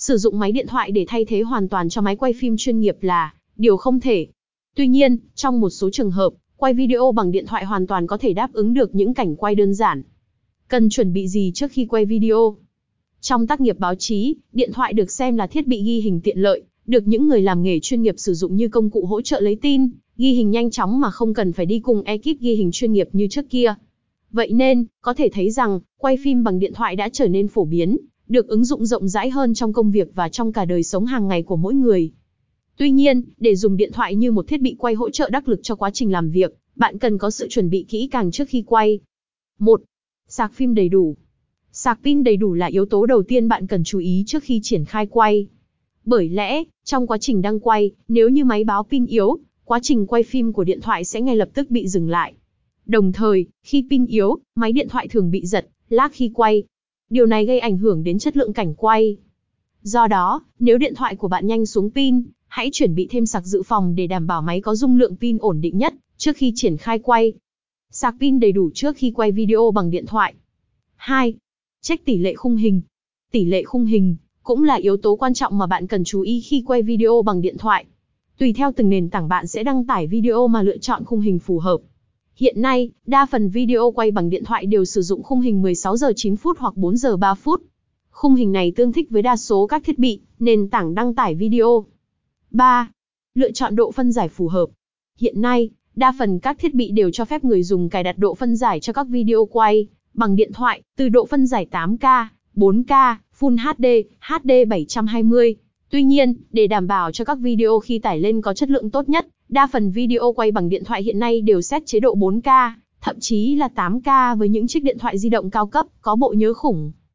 sử dụng máy điện thoại để thay thế hoàn toàn cho máy quay phim chuyên nghiệp là điều không thể. Tuy nhiên, trong một số trường hợp, quay video bằng điện thoại hoàn toàn có thể đáp ứng được những cảnh quay đơn giản. Cần chuẩn bị gì trước khi quay video? Trong tác nghiệp báo chí, điện thoại được xem là thiết bị ghi hình tiện lợi, được những người làm nghề chuyên nghiệp sử dụng như công cụ hỗ trợ lấy tin, ghi hình nhanh chóng mà không cần phải đi cùng ekip ghi hình chuyên nghiệp như trước kia. Vậy nên, có thể thấy rằng, quay phim bằng điện thoại đã trở nên phổ biến, được ứng dụng rộng rãi hơn trong công việc và trong cả đời sống hàng ngày của mỗi người. Tuy nhiên, để dùng điện thoại như một thiết bị quay hỗ trợ đắc lực cho quá trình làm việc, bạn cần có sự chuẩn bị kỹ càng trước khi quay. 1. Sạc phim đầy đủ. Sạc pin đầy đủ là yếu tố đầu tiên bạn cần chú ý trước khi triển khai quay. Bởi lẽ, trong quá trình đang quay, nếu như máy báo pin yếu, quá trình quay phim của điện thoại sẽ ngay lập tức bị dừng lại. Đồng thời, khi pin yếu, máy điện thoại thường bị giật, lag khi quay. Điều này gây ảnh hưởng đến chất lượng cảnh quay. Do đó, nếu điện thoại của bạn nhanh xuống pin, hãy chuẩn bị thêm sạc dự phòng để đảm bảo máy có dung lượng pin ổn định nhất trước khi triển khai quay. Sạc pin đầy đủ trước khi quay video bằng điện thoại. 2. Check tỷ lệ khung hình. Tỷ lệ khung hình cũng là yếu tố quan trọng mà bạn cần chú ý khi quay video bằng điện thoại. Tùy theo từng nền tảng bạn sẽ đăng tải video mà lựa chọn khung hình phù hợp. Hiện nay, đa phần video quay bằng điện thoại đều sử dụng khung hình 16 giờ 9 phút hoặc 4 giờ 3 phút. Khung hình này tương thích với đa số các thiết bị, nền tảng đăng tải video. 3. Lựa chọn độ phân giải phù hợp. Hiện nay, đa phần các thiết bị đều cho phép người dùng cài đặt độ phân giải cho các video quay bằng điện thoại, từ độ phân giải 8K, 4K, Full HD, HD 720. Tuy nhiên, để đảm bảo cho các video khi tải lên có chất lượng tốt nhất, đa phần video quay bằng điện thoại hiện nay đều set chế độ 4K, thậm chí là 8K với những chiếc điện thoại di động cao cấp, có bộ nhớ khủng.